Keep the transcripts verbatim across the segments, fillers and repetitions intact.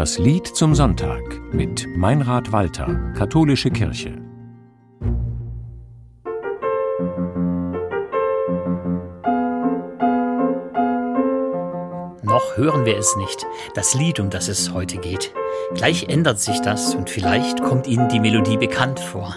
Das Lied zum Sonntag mit Meinrad Walter, Katholische Kirche. Noch hören wir es nicht, das Lied, um das es heute geht. Gleich ändert sich das und vielleicht kommt Ihnen die Melodie bekannt vor.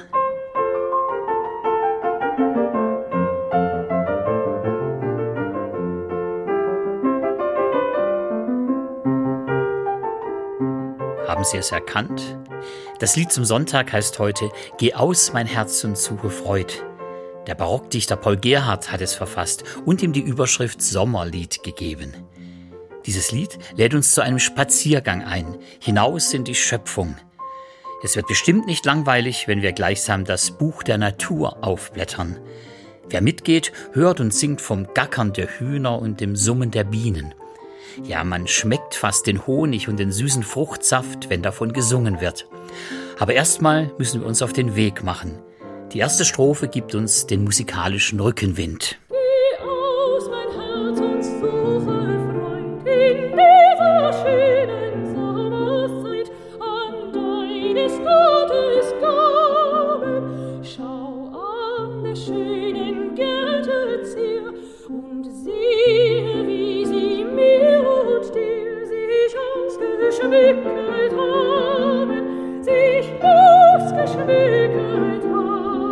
Haben Sie es erkannt? Das Lied zum Sonntag heißt heute »Geh aus, mein Herz, und suche Freud«. Der Barockdichter Paul Gerhardt hat es verfasst und ihm die Überschrift Sommerlied gegeben. Dieses Lied lädt uns zu einem Spaziergang ein, hinaus in die Schöpfung. Es wird bestimmt nicht langweilig, wenn wir gleichsam das Buch der Natur aufblättern. Wer mitgeht, hört und singt vom Gackern der Hühner und dem Summen der Bienen. Ja, man schmeckt fast den Honig und den süßen Fruchtsaft, wenn davon gesungen wird. Aber erstmal müssen wir uns auf den Weg machen. Die erste Strophe gibt uns den musikalischen Rückenwind. Geh aus, mein Herz, und suche Freud in dieser schönen Sommerzeit an deines Gottes Gaben. Schau an der schönen Gärte Zier und siehe, wie sie mir und dir sich ausgeschmückt haben, sich ausgeschmückt haben.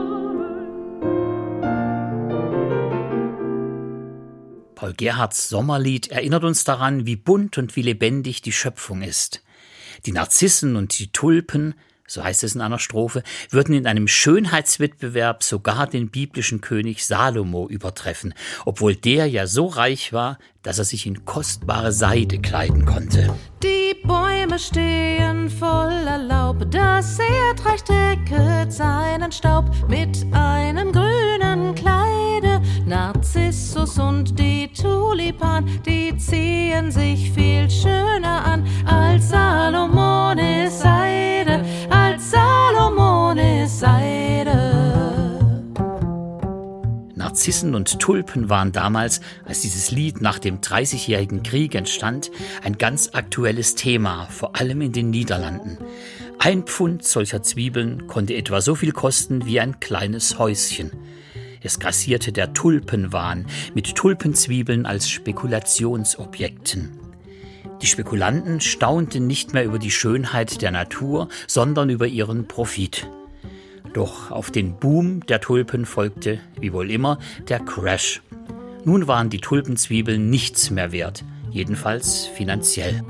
Paul Gerhardts Sommerlied erinnert uns daran, wie bunt und wie lebendig die Schöpfung ist. Die Narzissen und die Tulpen, so heißt es in einer Strophe, würden in einem Schönheitswettbewerb sogar den biblischen König Salomo übertreffen, obwohl der ja so reich war, dass er sich in kostbare Seide kleiden konnte. Die Bäume stehen voller Laub, das Erdreich decket seinen Staub mit einem grünen Kleide. Narzissus und die Tulipan, die ziehen sich viel schöner an als Salomones Seide, als Salomones Seide. Narzissen und Tulpen waren damals, als dieses Lied nach dem Dreißigjährigen Krieg entstand, ein ganz aktuelles Thema, vor allem in den Niederlanden. Ein Pfund solcher Zwiebeln konnte etwa so viel kosten wie ein kleines Häuschen. Es grassierte der Tulpenwahn mit Tulpenzwiebeln als Spekulationsobjekten. Die Spekulanten staunten nicht mehr über die Schönheit der Natur, sondern über ihren Profit. Doch auf den Boom der Tulpen folgte, wie wohl immer, der Crash. Nun waren die Tulpenzwiebeln nichts mehr wert, jedenfalls finanziell.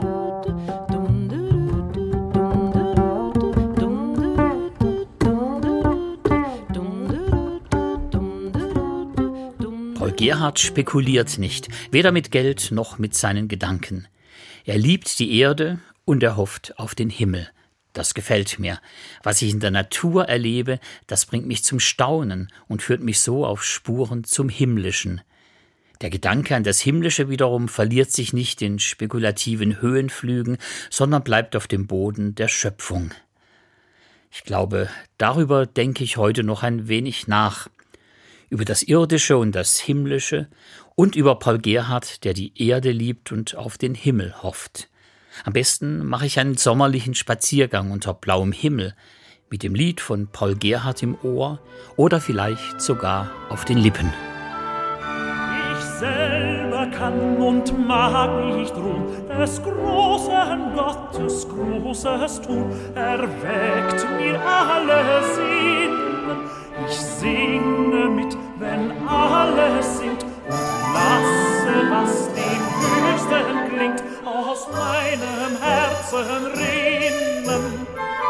Paul Gerhardt spekuliert nicht, weder mit Geld noch mit seinen Gedanken. Er liebt die Erde und er hofft auf den Himmel. Das gefällt mir. Was ich in der Natur erlebe, das bringt mich zum Staunen und führt mich so auf Spuren zum Himmlischen. Der Gedanke an das Himmlische wiederum verliert sich nicht in spekulativen Höhenflügen, sondern bleibt auf dem Boden der Schöpfung. Ich glaube, darüber denke ich heute noch ein wenig nach. Über das Irdische und das Himmlische und über Paul Gerhardt, der die Erde liebt und auf den Himmel hofft. Am besten mache ich einen sommerlichen Spaziergang unter blauem Himmel mit dem Lied von Paul Gerhardt im Ohr oder vielleicht sogar auf den Lippen. Ich selber kann und mag nicht ruhen, des großen Gottes Großes tun, erweckt mir alle Sinnen. Ich singe mit, wenn alles singt, und lasse, was dem Höchsten klingt, aus meinem Herzen rinnen.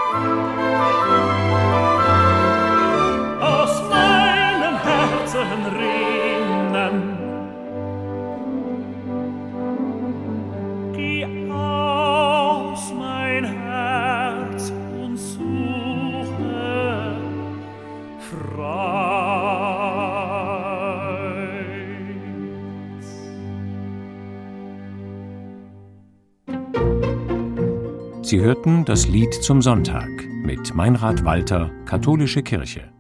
Aus meinem Herzen rinnen. Geh aus, mein Herz, und suche Freud. Sie hörten das Lied zum Sonntag mit Meinrad Walter, Katholische Kirche.